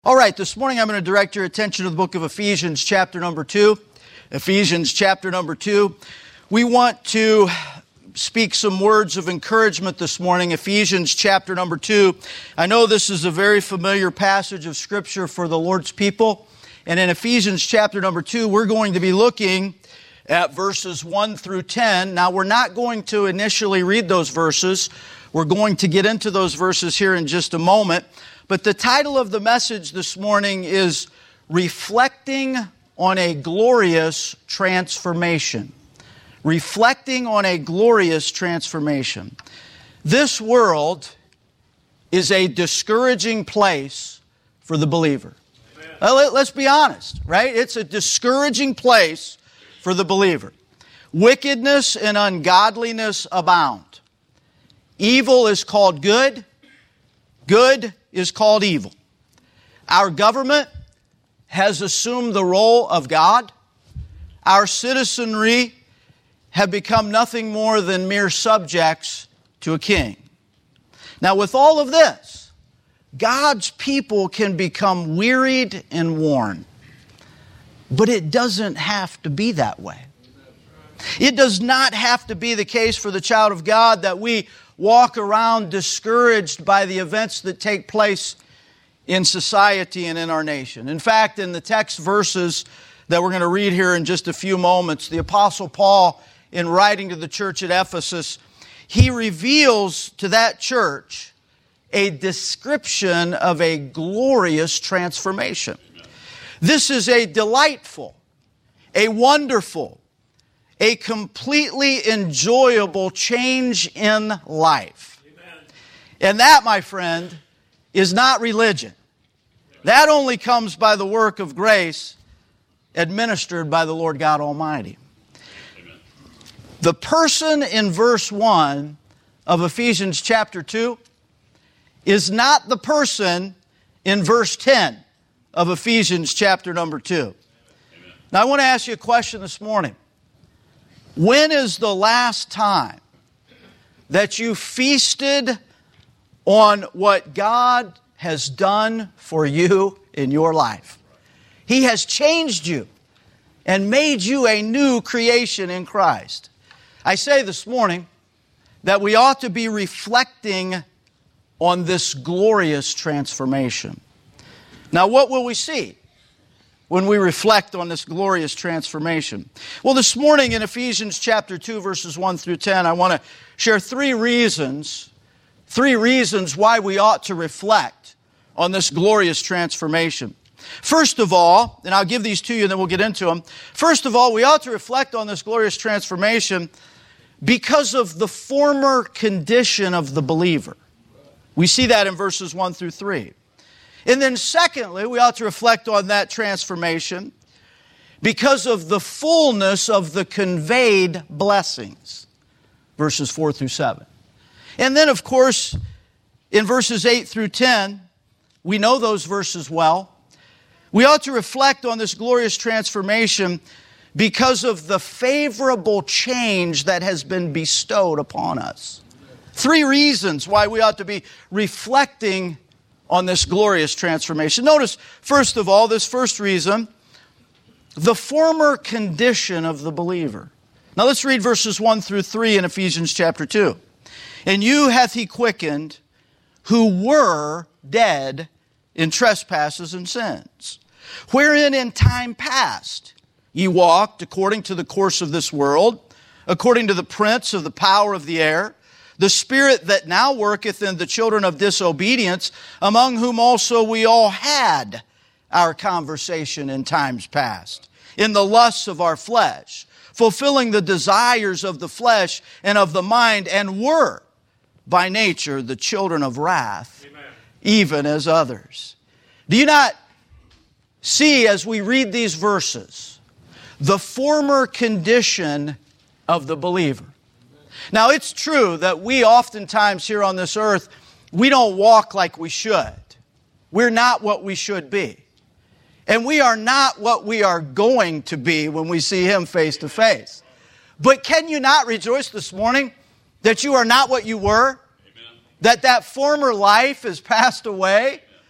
All right, this morning I'm going to direct your attention to the book of Ephesians, chapter number 2. Ephesians, chapter number 2. We want to speak some words of encouragement this morning. Ephesians, chapter number 2. I know this is a very familiar passage of Scripture for the Lord's people. And in Ephesians, chapter number 2, we're going to be looking at verses 1 through 10. Now, we're not going to initially read those verses. We're going to get into those verses here in just a moment. But the title of the message this morning is Reflecting on a Glorious Transformation. Reflecting on a Glorious Transformation. This world is a discouraging place for the believer. Let's be honest, right? It's a discouraging place for the believer. Wickedness and ungodliness abound. Evil is called good. Good is called evil. Our government has assumed the role of God. Our citizenry have become nothing more than mere subjects to a king. Now, with all of this, God's people can become wearied and worn. But it doesn't have to be that way. It does not have to be the case for the child of God that we walk around discouraged by the events that take place in society and in our nation. In fact, in the text verses that we're going to read here in just a few moments, the Apostle Paul, in writing to the church at Ephesus, he reveals to that church a description of a glorious transformation. This is a delightful, a wonderful, a completely enjoyable change in life. Amen. And that, my friend, is not religion. That only comes by the work of grace administered by the Lord God Almighty. Amen. The person in verse 1 of Ephesians chapter 2 is not the person in verse 10 of Ephesians chapter number 2. Amen. Now I want to ask you a question this morning. When is the last time that you feasted on what God has done for you in your life? He has changed you and made you a new creation in Christ. I say this morning that we ought to be reflecting on this glorious transformation. Now, what will we see when we reflect on this glorious transformation? Well, this morning in Ephesians chapter 2, verses 1 through 10, I want to share three reasons why we ought to reflect on this glorious transformation. First of all, and I'll give these to you and then we'll get into them. First of all, we ought to reflect on this glorious transformation because of the former condition of the believer. We see that in verses 1 through 3. And then secondly, we ought to reflect on that transformation because of the fullness of the conveyed blessings. Verses 4 through 7. And then, of course, in verses 8 through 10, we know those verses well. We ought to reflect on this glorious transformation because of the favorable change that has been bestowed upon us. Three reasons why we ought to be reflecting on this glorious transformation. Notice, first of all, this first reason, the former condition of the believer. Now let's read verses 1 through 3 in Ephesians chapter 2. And you hath he quickened who were dead in trespasses and sins, wherein in time past ye walked according to the course of this world, according to the prince of the power of the air, the spirit that now worketh in the children of disobedience, among whom also we all had our conversation in times past, in the lusts of our flesh, fulfilling the desires of the flesh and of the mind, and were by nature the children of wrath, Amen, even as others. Do you not see, as we read these verses, the former condition of the believer? Now, it's true that we oftentimes here on this earth, we don't walk like we should. We're not what we should be. And we are not what we are going to be when we see Him face to face. But can you not rejoice this morning that you are not what you were? Amen. That former life has passed away?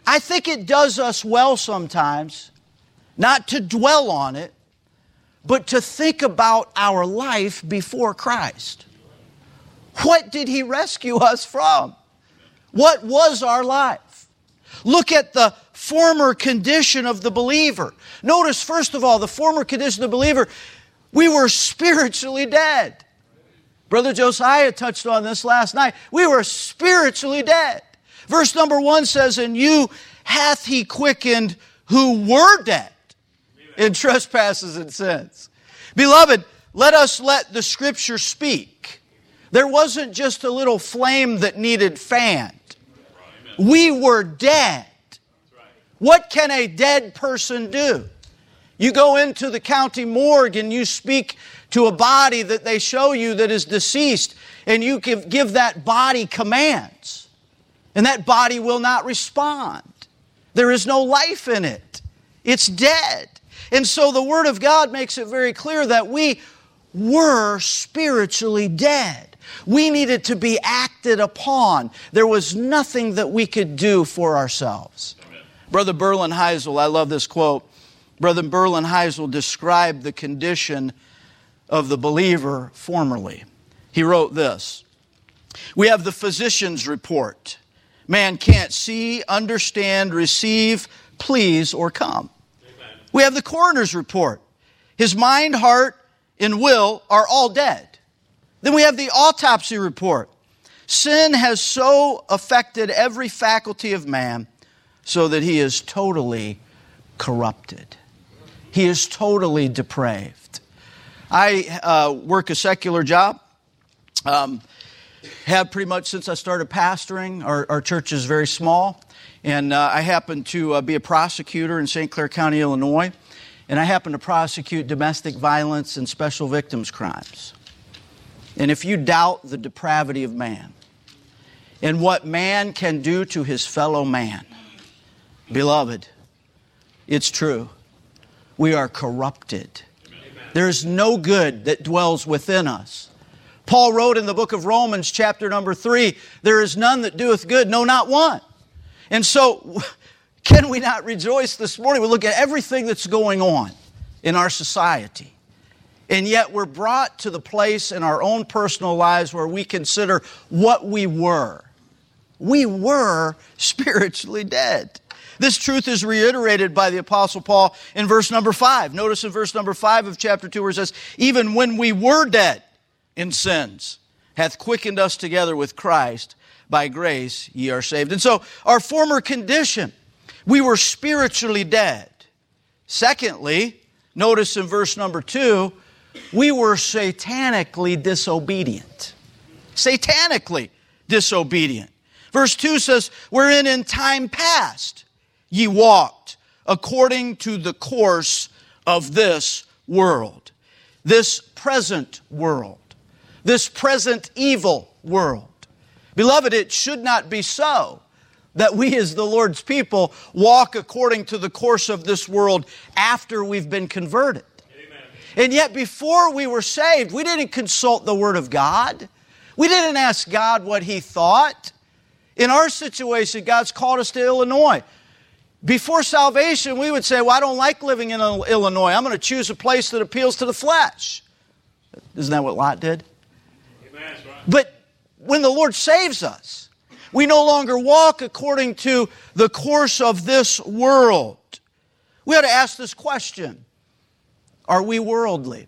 I think it does us well sometimes not to dwell on it, but to think about our life before Christ. What did He rescue us from? What was our life? Look at the former condition of the believer. Notice, first of all, the former condition of the believer, we were spiritually dead. Brother Josiah touched on this last night. We were spiritually dead. Verse number 1 says, "And you hath He quickened who were dead in trespasses and sins." Beloved, let us let the Scripture speak. There wasn't just a little flame that needed fanned. We were dead. What can a dead person do? You go into the county morgue and you speak to a body that they show you that is deceased, and you give that body commands, and that body will not respond. There is no life in it. It's dead. And so the Word of God makes it very clear that we were spiritually dead. We needed to be acted upon. There was nothing that we could do for ourselves. Amen. Brother Berlin Heisel, I love this quote. Brother Berlin Heisel described the condition of the believer formerly. He wrote this: "We have the physician's report. Man can't see, understand, receive, please, or come. Amen. We have the coroner's report. His mind, heart, and will are all dead. Then we have the autopsy report. Sin has so affected every faculty of man so that he is totally corrupted. He is totally depraved." I work a secular job. Have pretty much since I started pastoring. Our church is very small. And I happen to be a prosecutor in St. Clair County, Illinois. And I happen to prosecute domestic violence and special victims crimes. And if you doubt the depravity of man and what man can do to his fellow man, beloved, it's true. We are corrupted. There is no good that dwells within us. Paul wrote in the book of Romans, chapter number 3, "There is none that doeth good, no, not one." And so, can we not rejoice this morning? We look at everything that's going on in our society. And yet we're brought to the place in our own personal lives where we consider what we were. We were spiritually dead. This truth is reiterated by the Apostle Paul in verse number 5. Notice in verse number 5 of chapter 2 where it says, "Even when we were dead in sins, hath quickened us together with Christ. By grace ye are saved." And so our former condition, we were spiritually dead. Secondly, notice in verse number 2, we were satanically disobedient. Satanically disobedient. Verse 2 says, "Wherein in time past ye walked according to the course of this world." This present world. This present evil world. Beloved, it should not be so that we as the Lord's people walk according to the course of this world after we've been converted. And yet before we were saved, we didn't consult the Word of God. We didn't ask God what He thought. In our situation, God's called us to Illinois. Before salvation, we would say, "Well, I don't like living in Illinois. I'm going to choose a place that appeals to the flesh." Isn't that what Lot did? Amen. But when the Lord saves us, we no longer walk according to the course of this world. We ought to ask this question: are we worldly?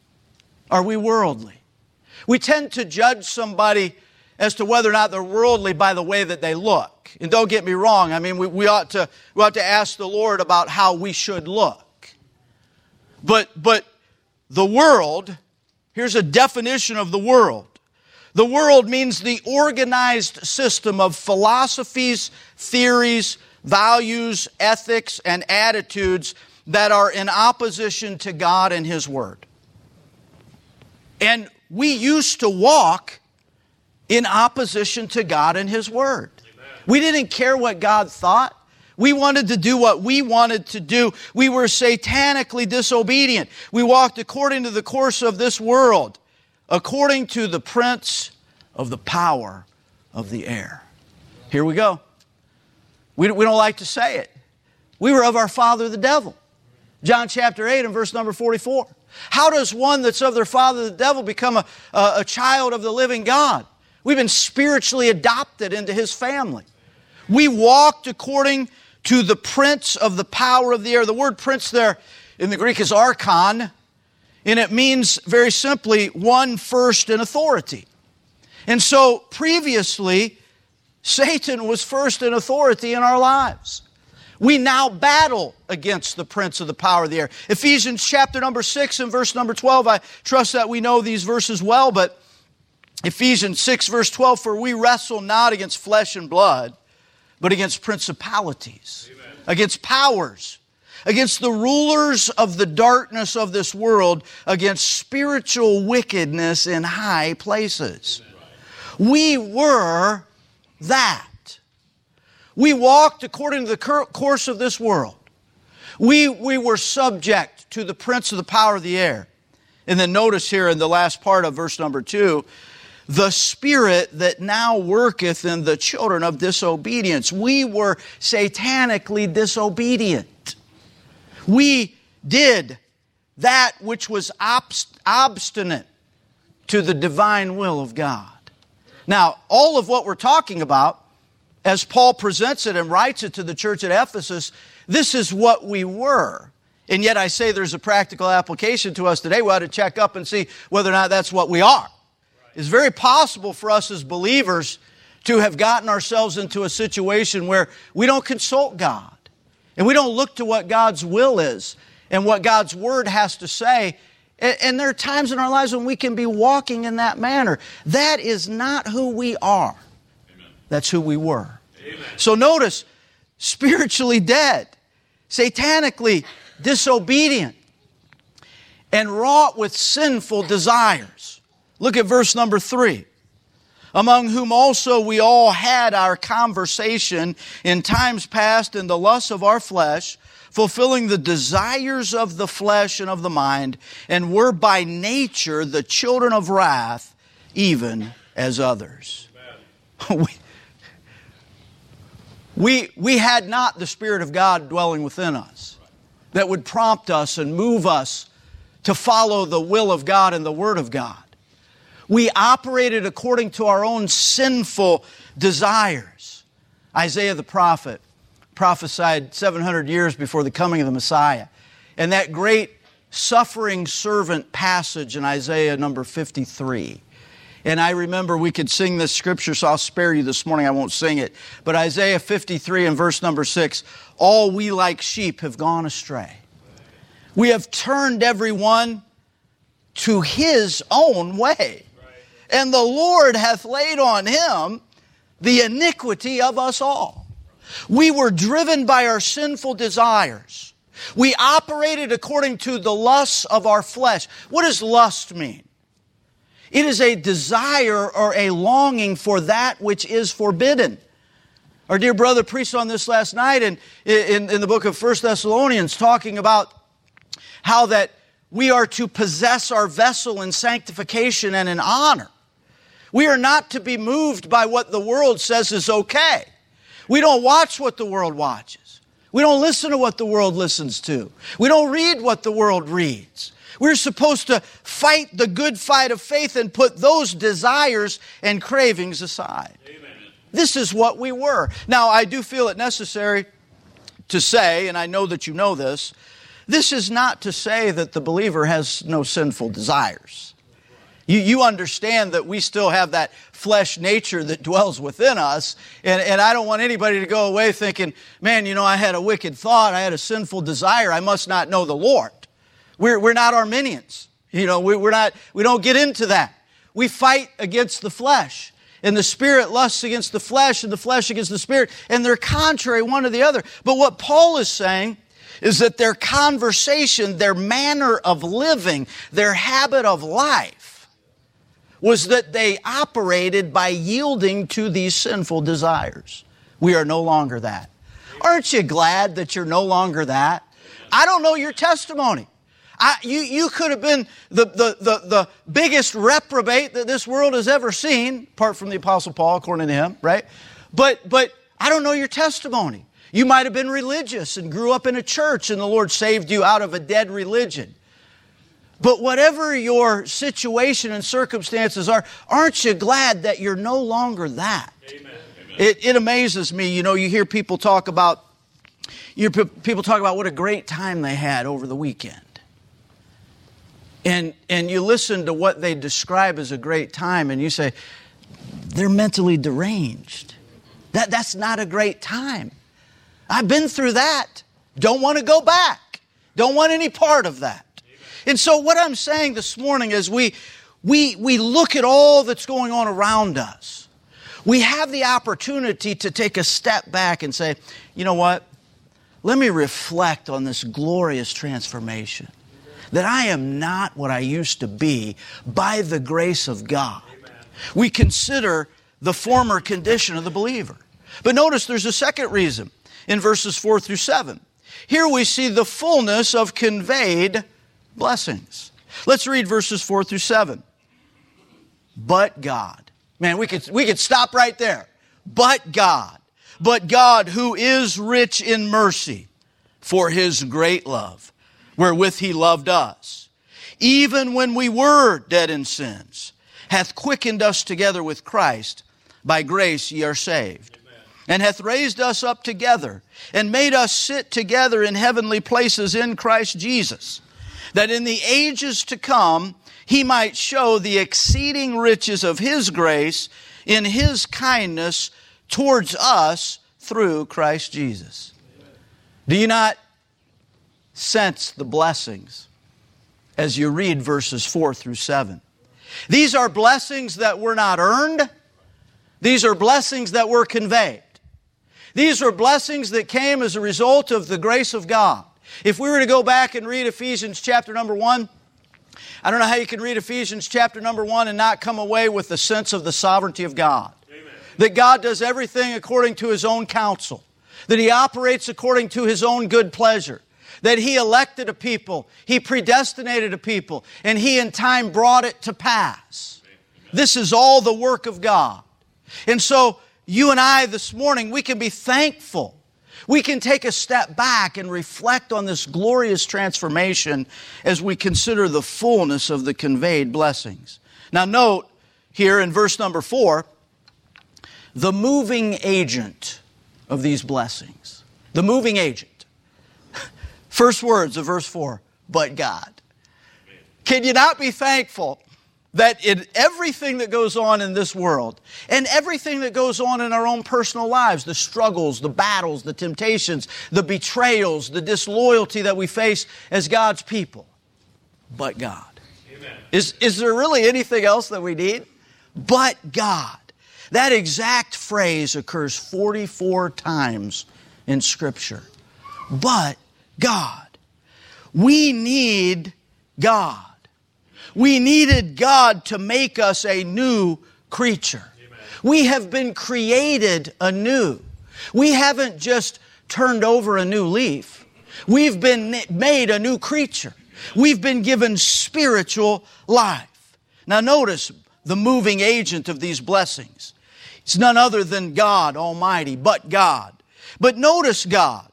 Are we worldly? We tend to judge somebody as to whether or not they're worldly by the way that they look. And don't get me wrong, I mean, we ought to ask the Lord about how we should look. But the world, here's a definition of the world. The world means the organized system of philosophies, theories, values, ethics, and attitudes that are in opposition to God and His Word. And we used to walk in opposition to God and His Word. Amen. We didn't care what God thought. We wanted to do what we wanted to do. We were satanically disobedient. We walked according to the course of this world, according to the prince of the power of the air. Here we go. We don't like to say it. We were of our father the devil. John chapter 8 and verse number 44. How does one that's of their father the devil become a child of the living God? We've been spiritually adopted into His family. We walked according to the prince of the power of the air. The word prince there in the Greek is archon, and it means very simply one first in authority. And so previously, Satan was first in authority in our lives. We now battle against the prince of the power of the air. Ephesians chapter number 6 and verse number 12. I trust that we know these verses well, but Ephesians 6 verse 12, for we wrestle not against flesh and blood, but against principalities, Amen. Against powers, against the rulers of the darkness of this world, against spiritual wickedness in high places. Amen. We were that. We walked according to the course of this world. We were subject to the prince of the power of the air. And then notice here in the last part of verse number 2, the spirit that now worketh in the children of disobedience. We were satanically disobedient. We did that which was obstinate to the divine will of God. Now, all of what we're talking about, as Paul presents it and writes it to the church at Ephesus, this is what we were. And yet I say there's a practical application to us today. We ought to check up and see whether or not that's what we are. It's very possible for us as believers to have gotten ourselves into a situation where we don't consult God. And we don't look to what God's will is and what God's Word has to say. And there are times in our lives when we can be walking in that manner. That is not who we are. That's who we were. Amen. So notice, spiritually dead, satanically disobedient, and wrought with sinful desires. Look at verse number 3. Among whom also we all had our conversation in times past in the lusts of our flesh, fulfilling the desires of the flesh and of the mind, and were by nature the children of wrath, even as others. We had not the Spirit of God dwelling within us that would prompt us and move us to follow the will of God and the Word of God. We operated according to our own sinful desires. Isaiah the prophet prophesied 700 years before the coming of the Messiah. And that great suffering servant passage in Isaiah number 53. And I remember we could sing this scripture, so I'll spare you this morning. I won't sing it. But Isaiah 53 and verse number 6, all we like sheep have gone astray. We have turned every one to his own way. And the Lord hath laid on him the iniquity of us all. We were driven by our sinful desires. We operated according to the lusts of our flesh. What does lust mean? It is a desire or a longing for that which is forbidden. Our dear brother preached on this last night in the book of 1 Thessalonians, talking about how that we are to possess our vessel in sanctification and in honor. We are not to be moved by what the world says is okay. We don't watch what the world watches. We don't listen to what the world listens to. We don't read what the world reads. We're supposed to fight the good fight of faith and put those desires and cravings aside. Amen. This is what we were. Now, I do feel it necessary to say, and I know that you know this is not to say that the believer has no sinful desires. You understand that we still have that flesh nature that dwells within us. And I don't want anybody to go away thinking, man, I had a wicked thought. I had a sinful desire. I must not know the Lord. We're not Arminians. We don't get into that. We fight against the flesh. And the Spirit lusts against the flesh and the flesh against the Spirit. And they're contrary one to the other. But what Paul is saying is that their conversation, their manner of living, their habit of life was that they operated by yielding to these sinful desires. We are no longer that. Aren't you glad that you're no longer that? I don't know your testimony. You could have been the biggest reprobate that this world has ever seen, apart from the Apostle Paul, according to him, right? But I don't know your testimony. You might have been religious and grew up in a church and the Lord saved you out of a dead religion. But whatever your situation and circumstances are, aren't you glad that you're no longer that? Amen. It amazes me. You hear people talk about what a great time they had over the weekend. And you listen to what they describe as a great time and you say, they're mentally deranged. That's not a great time. I've been through that. Don't want to go back. Don't want any part of that. And so what I'm saying this morning is we look at all that's going on around us. We have the opportunity to take a step back and say, you know what? Let me reflect on this glorious transformation. That I am not what I used to be by the grace of God. We consider the former condition of the believer. But notice there's a second reason in verses 4 through 7. Here we see the fullness of conveyed blessings. Let's read verses 4 through 7. But God. Man, we could stop right there. But God. But God, who is rich in mercy, for His great love, wherewith He loved us, even when we were dead in sins, hath quickened us together with Christ. By grace ye are saved. Amen. And hath raised us up together, and made us sit together in heavenly places in Christ Jesus, that in the ages to come He might show the exceeding riches of His grace in His kindness towards us through Christ Jesus. Amen. Do you not sense the blessings as you read verses 4 through 7? These are blessings that were not earned. These are blessings that were conveyed. These are blessings that came as a result of the grace of God. If we were to go back and read Ephesians chapter number 1, I don't know how you can read Ephesians chapter number 1 and not come away with the sense of the sovereignty of God. Amen. That God does everything according to His own counsel. That He operates according to His own good pleasure. That He elected a people, He predestinated a people, and He in time brought it to pass. Amen. This is all the work of God. And so, you and I this morning, we can be thankful. We can take a step back and reflect on this glorious transformation as we consider the fullness of the conveyed blessings. Now note here in verse number 4, the moving agent of these blessings. The moving agent. First words of verse 4, but God. Can you not be thankful that in everything that goes on in this world and everything that goes on in our own personal lives, the struggles, the battles, the temptations, the betrayals, the disloyalty that we face as God's people, but God. Amen. Is there really anything else that we need? But God. That exact phrase occurs 44 times in Scripture. But God. We need God. We needed God to make us a new creature. Amen. We have been created anew. We haven't just turned over a new leaf. We've been made a new creature. We've been given spiritual life. Now notice the moving agent of these blessings. It's none other than God Almighty, but God. But notice God.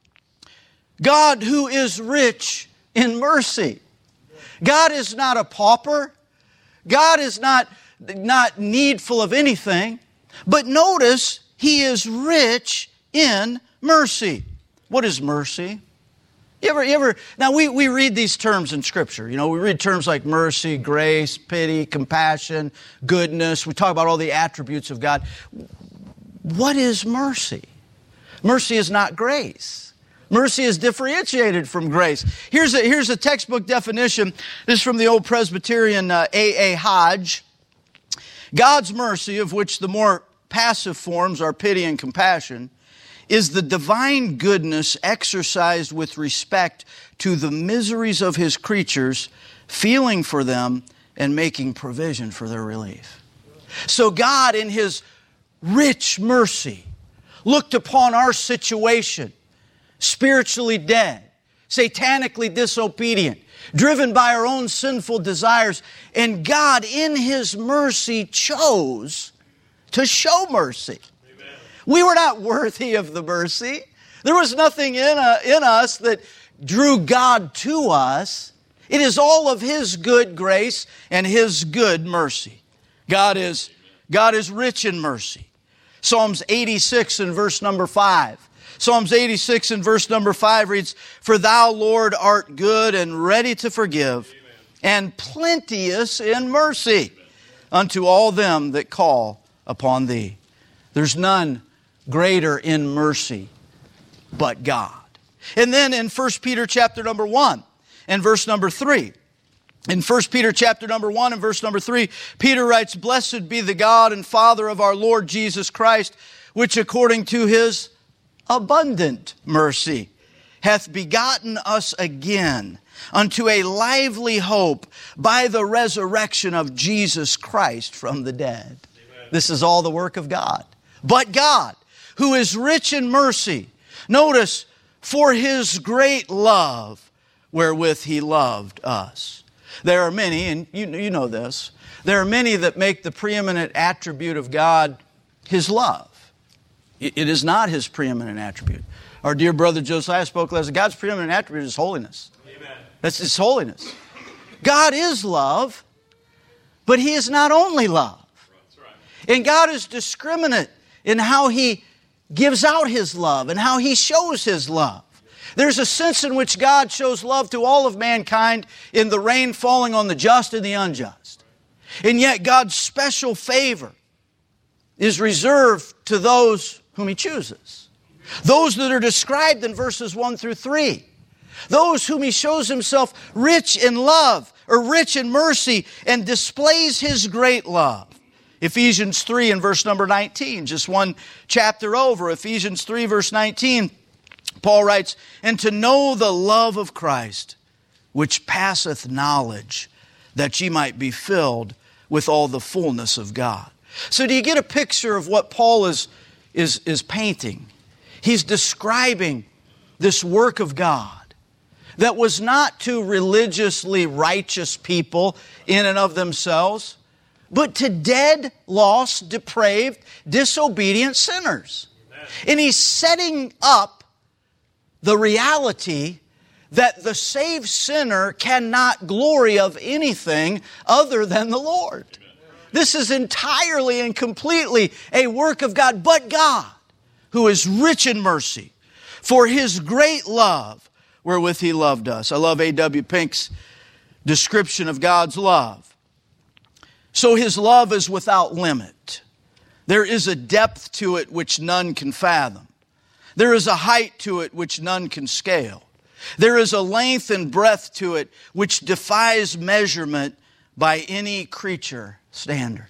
God who is rich in mercy. God is not a pauper. God is not needful of anything. But notice He is rich in mercy. What is mercy? You ever? Now we read these terms in Scripture. You know, we read terms like mercy, grace, pity, compassion, goodness. We talk about all the attributes of God. What is mercy? Mercy is not grace. Mercy is differentiated from grace. Here's a textbook definition. This is from the old Presbyterian A.A. Hodge. God's mercy, of which the more passive forms are pity and compassion, is the divine goodness exercised with respect to the miseries of His creatures, feeling for them and making provision for their relief. So God, in His rich mercy, looked upon our situation, spiritually dead, satanically disobedient, driven by our own sinful desires. And God, in His mercy, chose to show mercy. Amen. We were not worthy of the mercy. There was nothing in us that drew God to us. It is all of His good grace and His good mercy. God is rich in mercy. Psalms 86 and verse number 5. Psalms 86 and verse number 5 reads, "For thou, Lord, art good and ready to forgive, and plenteous in mercy unto all them that call upon thee." There's none greater in mercy but God. And then in 1 Peter chapter number 1 and verse number 3, in 1 Peter chapter number 1 and verse number 3, Peter writes, "Blessed be the God and Father of our Lord Jesus Christ, which according to His abundant mercy hath begotten us again unto a lively hope by the resurrection of Jesus Christ from the dead." Amen. This is all the work of God. But God, who is rich in mercy, notice, for His great love wherewith He loved us. There are many, and you know this, there are many that make the preeminent attribute of God His love. It is not His preeminent attribute. Our dear brother Josiah spoke last. God's preeminent attribute is holiness. Amen. That's His holiness. God is love, but He is not only love. That's right. And God is discriminate in how He gives out His love and how He shows His love. There's a sense in which God shows love to all of mankind in the rain falling on the just and the unjust. And yet God's special favor is reserved to those whom He chooses. Those that are described in verses 1 through 3. Those whom He shows Himself rich in love or rich in mercy and displays His great love. Ephesians 3 and verse number 19, just one chapter over. Ephesians 3 verse 19, Paul writes, "And to know the love of Christ, which passeth knowledge, that ye might be filled with all the fullness of God." So do you get a picture of what Paul is painting? He's describing this work of God that was not to religiously righteous people in and of themselves, but to dead, lost, depraved, disobedient sinners. Amen. And He's setting up the reality that the saved sinner cannot glory of anything other than the Lord. Amen. This is entirely and completely a work of God, but God, who is rich in mercy, for His great love wherewith He loved us. I love A.W. Pink's description of God's love. So His love is without limit. There is a depth to it which none can fathom. There is a height to it which none can scale. There is a length and breadth to it which defies measurement by any creature standard.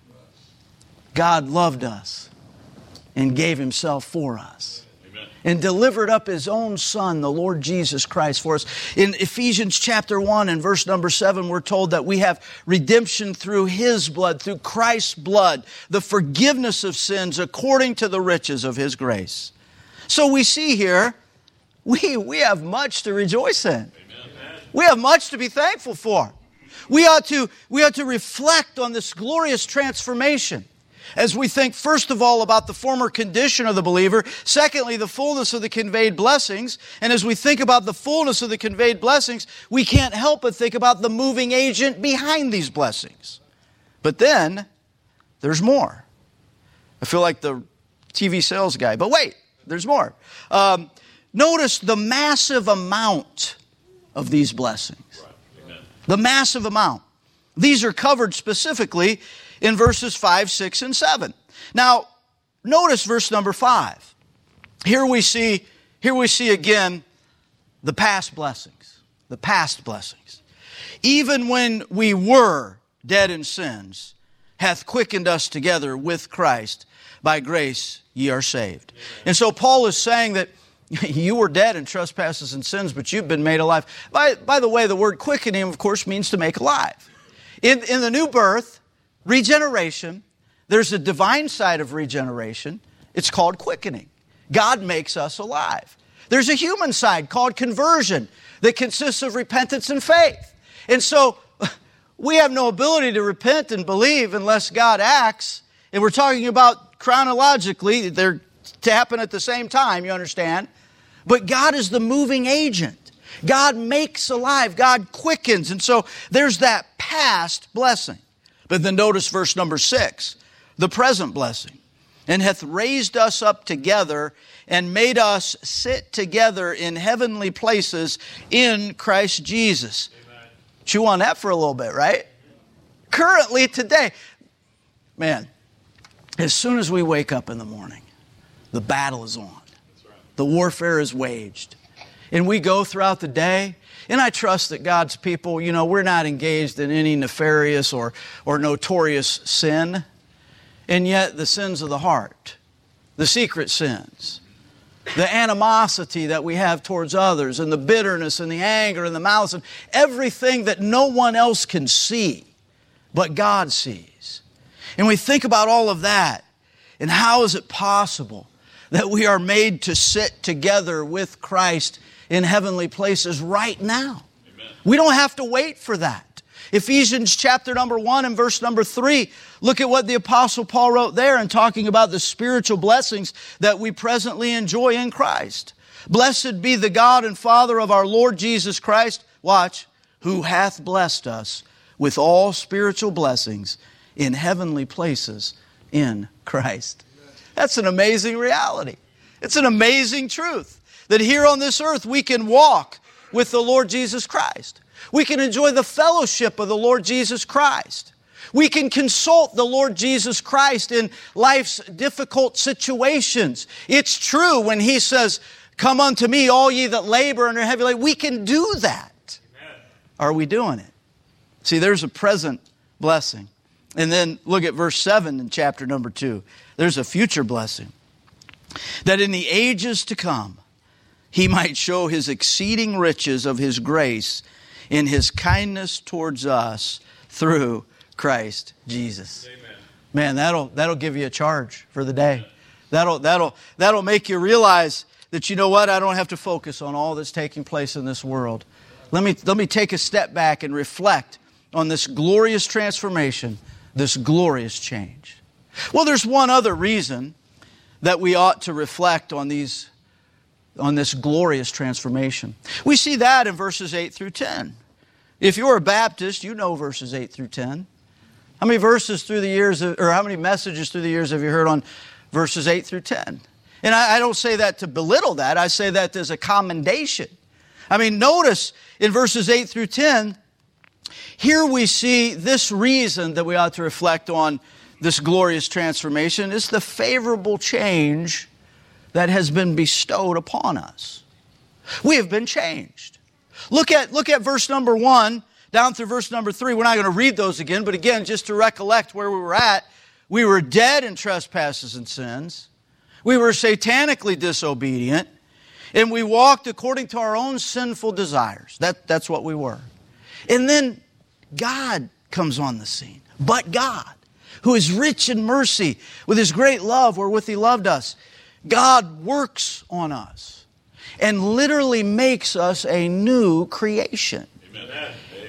God loved us and gave Himself for us. Amen. And delivered up His own Son, the Lord Jesus Christ, for us. In Ephesians chapter 1 and verse number 7, we're told that we have redemption through His blood, through Christ's blood, the forgiveness of sins according to the riches of His grace. So we see here, we have much to rejoice in. Amen. We have much to be thankful for. We ought to reflect on this glorious transformation as we think, first of all, about the former condition of the believer, secondly, the fullness of the conveyed blessings, and as we think about the fullness of the conveyed blessings, we can't help but think about the moving agent behind these blessings. But then, there's more. I feel like the TV sales guy, but wait, there's more. Notice the massive amount of these blessings. Right. The massive amount. These are covered specifically in verses 5, 6, and 7. Now, notice verse number 5. Here we see again the past blessings. The past blessings. Even when we were dead in sins, hath quickened us together with Christ. By grace ye are saved. And so Paul is saying that you were dead in trespasses and sins, but you've been made alive. By the way, the word quickening, of course, means to make alive. In the new birth, regeneration, there's a divine side of regeneration. It's called quickening. God makes us alive. There's a human side called conversion that consists of repentance and faith. And so we have no ability to repent and believe unless God acts. And we're talking about chronologically. They're to happen at the same time, you understand? But God is the moving agent. God makes alive. God quickens. And so there's that past blessing. But then notice verse number 6, the present blessing. And hath raised us up together and made us sit together in heavenly places in Christ Jesus. Amen. Chew on that for a little bit, right? Currently, today, man, as soon as we wake up in the morning, the battle is on. That's right. The warfare is waged. And we go throughout the day, and I trust that God's people, we're not engaged in any nefarious or notorious sin. And yet the sins of the heart, the secret sins, the animosity that we have towards others, and the bitterness and the anger and the malice, and everything that no one else can see, but God sees. And we think about all of that, and how is it possible that we are made to sit together with Christ in heavenly places right now? Amen. We don't have to wait for that. Ephesians chapter number 1 and verse number 3, look at what the Apostle Paul wrote there in talking about the spiritual blessings that we presently enjoy in Christ. Blessed be the God and Father of our Lord Jesus Christ, watch, who hath blessed us with all spiritual blessings in heavenly places in Christ. That's an amazing reality. It's an amazing truth that here on this earth we can walk with the Lord Jesus Christ. We can enjoy the fellowship of the Lord Jesus Christ. We can consult the Lord Jesus Christ in life's difficult situations. It's true when He says, "Come unto me, all ye that labor and are heavy laden." We can do that. Amen. Are we doing it? See, there's a present blessing. And then look at verse 7 in chapter number 2. There's a future blessing. That in the ages to come, He might show His exceeding riches of His grace in His kindness towards us through Christ Jesus. Amen. Man, that'll give you a charge for the day. That'll make you realize that, you know what, I don't have to focus on all that's taking place in this world. Let me take a step back and reflect on this glorious transformation, this glorious change. Well, there's one other reason that we ought to reflect on this glorious transformation. We see that in verses 8 through 10. If you're a Baptist, you know verses 8 through 10. How many verses through the years, or how many messages through the years have you heard on verses 8 through 10? And I don't say that to belittle that. I say that as a commendation. I mean, notice in verses 8 through 10, here we see this reason that we ought to reflect on this glorious transformation is the favorable change that has been bestowed upon us. We have been changed. Look at verse number 1 down through verse number 3. We're not going to read those again, but again, just to recollect where we were at, we were dead in trespasses and sins. We were satanically disobedient, and we walked according to our own sinful desires. That's what we were. And then God comes on the scene. But God, who is rich in mercy, with His great love wherewith He loved us, God works on us and literally makes us a new creation. Amen.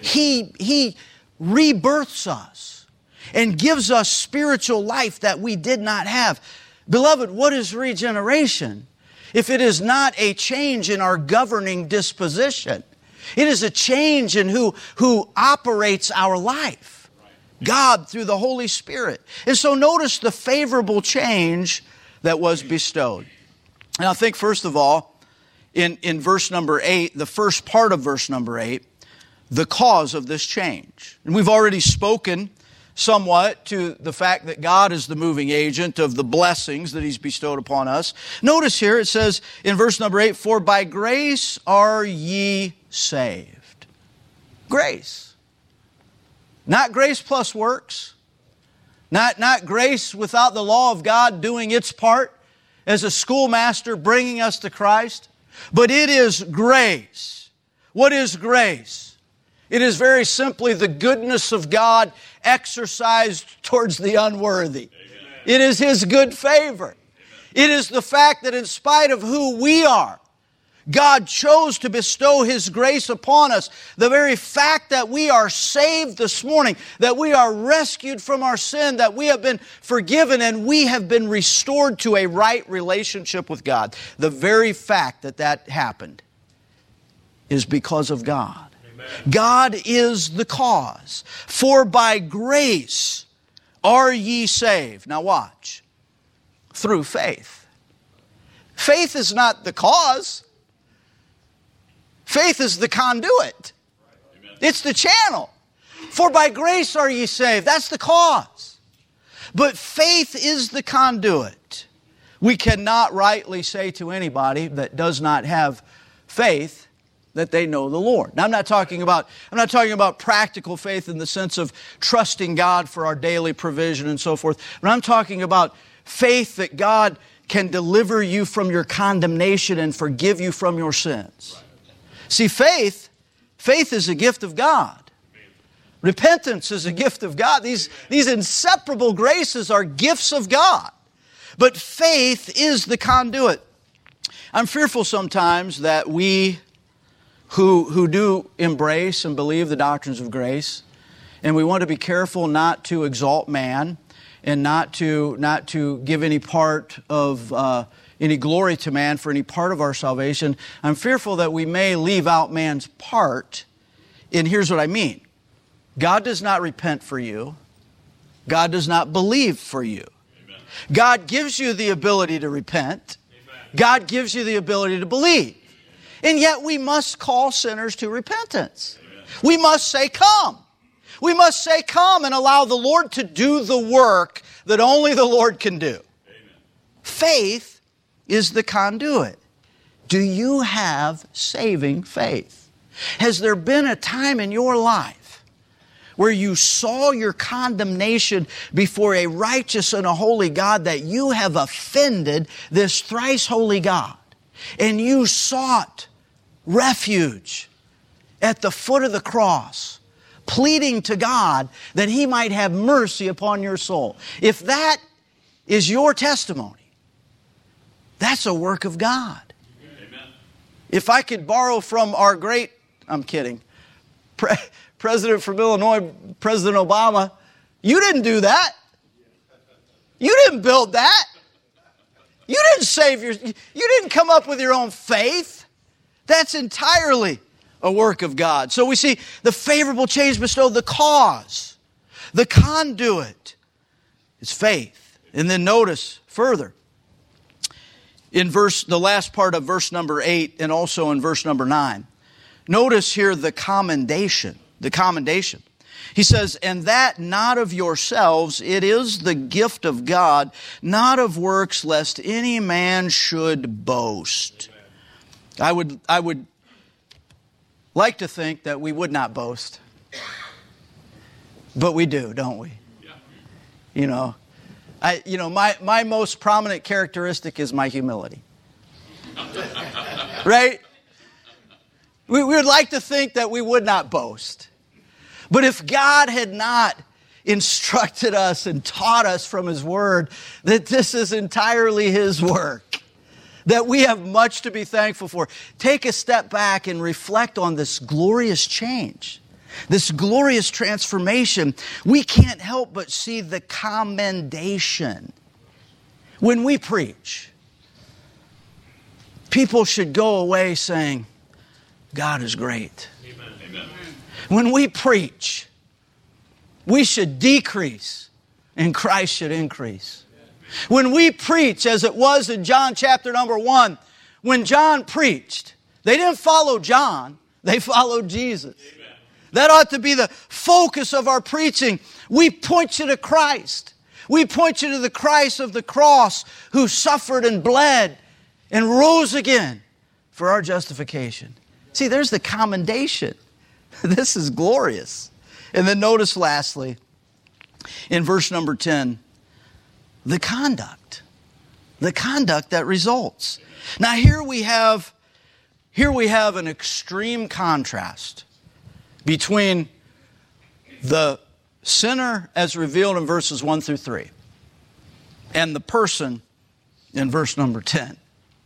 He rebirths us and gives us spiritual life that we did not have. Beloved, what is regeneration if it is not a change in our governing disposition? It is a change in who operates our life. God through the Holy Spirit. And so notice the favorable change that was bestowed. And I think first of all, in verse number 8, the first part of verse number 8, the cause of this change. And we've already spoken somewhat to the fact that God is the moving agent of the blessings that He's bestowed upon us. Notice here it says in verse number 8, "For by grace are ye saved." Grace. Not grace plus works. Not grace without the law of God doing its part as a schoolmaster bringing us to Christ. But it is grace. What is grace? It is very simply the goodness of God exercised towards the unworthy. Amen. It is His good favor. Amen. It is the fact that in spite of who we are, God chose to bestow His grace upon us. The very fact that we are saved this morning, that we are rescued from our sin, that we have been forgiven and we have been restored to a right relationship with God. The very fact that that happened is because of God. Amen. God is the cause. For by grace are ye saved. Now watch. Through faith. Faith is not the cause. Faith is the conduit. Amen. It's the channel. For by grace are ye saved. That's the cause. But faith is the conduit. We cannot rightly say to anybody that does not have faith that they know the Lord. Now I'm not talking about practical faith in the sense of trusting God for our daily provision and so forth. But I'm talking about faith that God can deliver you from your condemnation and forgive you from your sins. See, faith is a gift of God. Repentance is a gift of God. These inseparable graces are gifts of God. But faith is the conduit. I'm fearful sometimes that we who do embrace and believe the doctrines of grace, and we want to be careful not to exalt man and not to give any part of any glory to man for any part of our salvation. I'm fearful that we may leave out man's part, and here's what I mean. God does not repent for you. God does not believe for you. Amen. God gives you the ability to repent. Amen. God gives you the ability to believe. And yet we must call sinners to repentance. Amen. We must say, come. We must say, come, and allow the Lord to do the work that only the Lord can do. Amen. Faith is the conduit. Do you have saving faith? Has there been a time in your life where you saw your condemnation before a righteous and a holy God, that you have offended this thrice holy God, and you sought refuge at the foot of the cross, pleading to God that He might have mercy upon your soul? If that is your testimony, that's a work of God. Amen. If I could borrow from our great, I'm kidding, President from Illinois, President Obama, you didn't do that. You didn't build that. You didn't come up with your own faith. That's entirely a work of God. So we see the favorable change bestowed, the cause, the conduit is faith. And then notice further, in the last part of verse number 8 and also in verse number 9, notice here the commendation. The commendation. He says, and that not of yourselves, it is the gift of God, not of works, lest any man should boast. I would like to think that we would not boast. But we do, don't we? Yeah. My most prominent characteristic is my humility. Right? We would like to think that we would not boast. But if God had not instructed us and taught us from His Word that this is entirely His work, that we have much to be thankful for, take a step back and reflect on this glorious change, this glorious transformation. We can't help but see the commendation. When we preach, people should go away saying, God is great. Amen. Amen. When we preach, we should decrease and Christ should increase. When we preach, as it was in John chapter number 1, when John preached, they didn't follow John, they followed Jesus. Amen. That ought to be the focus of our preaching. We point you to Christ. We point you to the Christ of the cross who suffered and bled and rose again for our justification. See, there's the commendation. This is glorious. And then notice lastly, in verse number 10, the conduct that results. Now here we have an extreme contrast between the sinner as revealed in verses 1 through 3 and the person in verse number 10.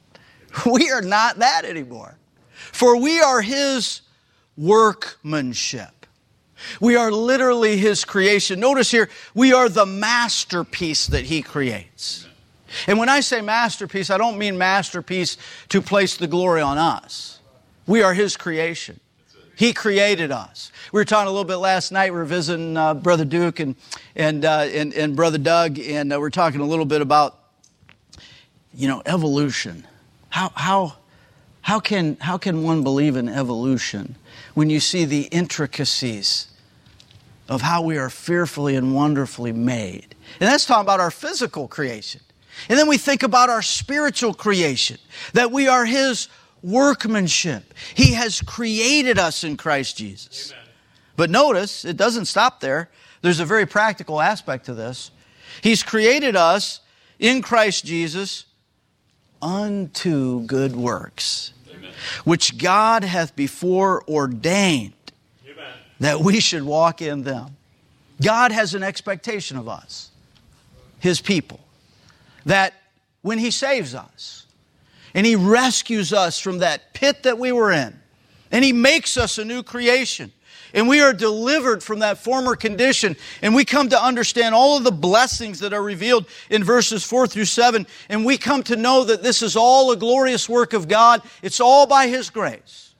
We are not that anymore. For we are His workmanship. We are literally His creation. Notice here, we are the masterpiece that He creates. And when I say masterpiece, I don't mean masterpiece to place the glory on us. We are His creation. He created us. We were talking a little bit last night. We were visiting Brother Duke and Brother Doug, and we're talking a little bit about, evolution. How can one believe in evolution when you see the intricacies of how we are fearfully and wonderfully made? And that's talking about our physical creation. And then we think about our spiritual creation, that we are His workmanship. He has created us in Christ Jesus. Amen. But notice, it doesn't stop there. There's a very practical aspect to this. He's created us in Christ Jesus unto good works, Amen. Which God hath before ordained, Amen. That we should walk in them. God has an expectation of us, His people, that when He saves us and He rescues us from that pit that we were in, and He makes us a new creation, and we are delivered from that former condition, and we come to understand all of the blessings that are revealed in verses 4 through 7, and we come to know that this is all a glorious work of God. It's all by His grace.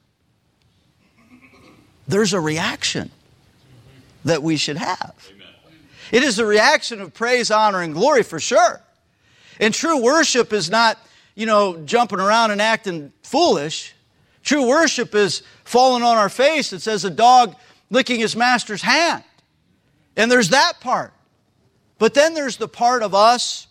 There's a reaction that we should have. Amen. It is a reaction of praise, honor, and glory for sure. And true worship is not, jumping around and acting foolish. True worship is falling on our face. It says a dog licking his master's hand. And there's that part. But then there's the part of us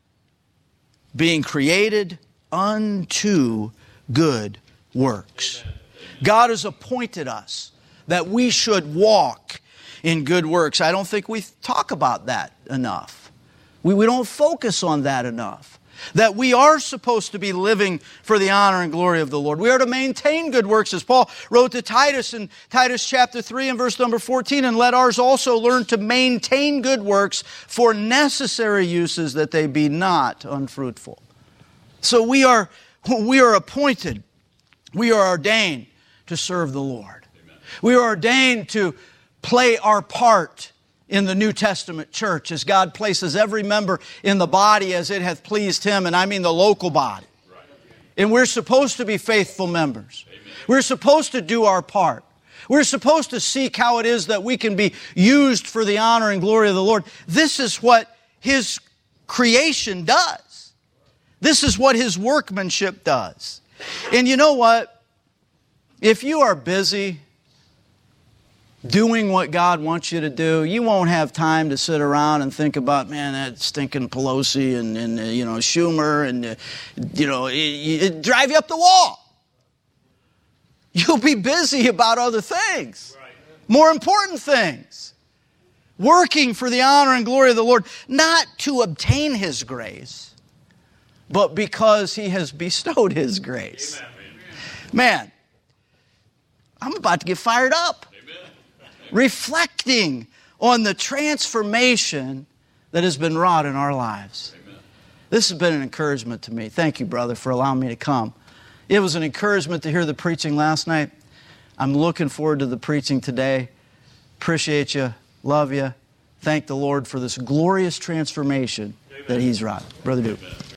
being created unto good works. God has appointed us that we should walk in good works. I don't think we talk about that enough. We don't focus on that enough. That we are supposed to be living for the honor and glory of the Lord. We are to maintain good works, as Paul wrote to Titus in Titus chapter 3 and verse number 14, and let ours also learn to maintain good works for necessary uses, that they be not unfruitful. So we are appointed, we are ordained to serve the Lord. Amen. We are ordained to play our part in the New Testament church as God places every member in the body as it hath pleased Him, and I mean the local body. Right. And we're supposed to be faithful members. Amen. We're supposed to do our part. We're supposed to seek how it is that we can be used for the honor and glory of the Lord. This is what His creation does. This is what His workmanship does. And you know what? If you are busy doing what God wants you to do, you won't have time to sit around and think about, man, that stinking Pelosi and Schumer and it drive you up the wall. You'll be busy about other things, more important things, working for the honor and glory of the Lord, not to obtain His grace, but because He has bestowed His grace. Amen. Man, I'm about to get fired up. Reflecting on the transformation that has been wrought in our lives. Amen. This has been an encouragement to me. Thank you, brother, for allowing me to come. It was an encouragement to hear the preaching last night. I'm looking forward to the preaching today. Appreciate you. Love you. Thank the Lord for this glorious transformation that He's wrought. Brother Duke.